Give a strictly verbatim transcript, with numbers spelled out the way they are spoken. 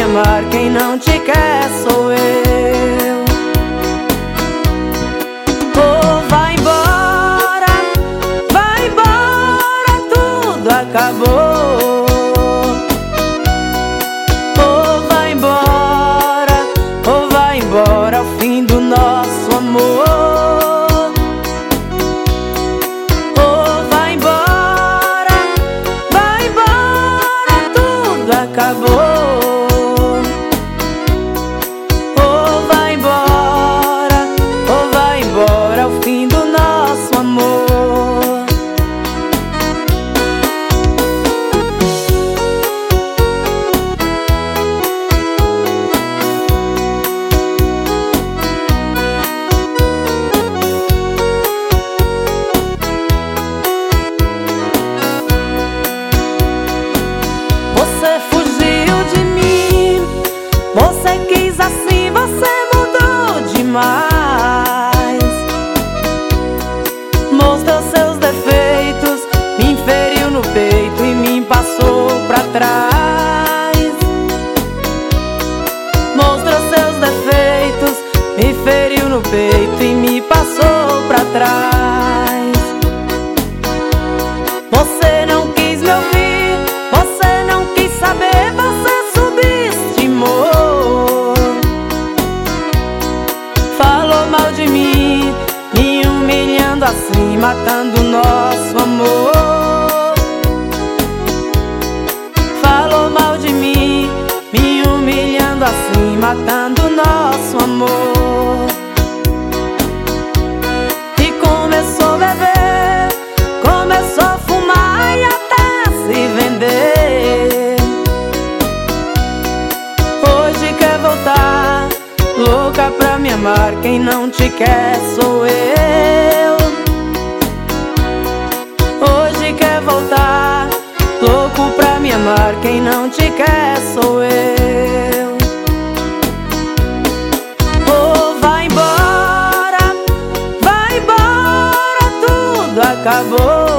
amar, quem não te quer sou eu. Oh, vai embora, vai embora, tudo acabou. Oh, vai embora, oh, vai embora, o fim do nosso amor. Oh, vai embora, vai embora, tudo acabou. Oh, vai embora, oh, vai embora, o fim do nosso amor. Você fugiu de mim, você quis assim, você mudou demais. Mostrou seus defeitos, me feriu no peito e me passou pra trás. Mostrou seus defeitos, me feriu no peito e me passou pra trás. Você não quis me ouvir, você não quis saber, você subestimou. Falou mal de mim, me humilhando assim, matando nosso amor. Falou mal de mim, me humilhando assim, matando nosso amor. E começou a beber, começou a fumar e até se vender. Hoje quer voltar, louca pra me amar, quem não te quer sou eu. Hoje quer voltar, louco pra me amar, quem não te quer sou eu. Oh, vai embora, vai embora, tudo acabou.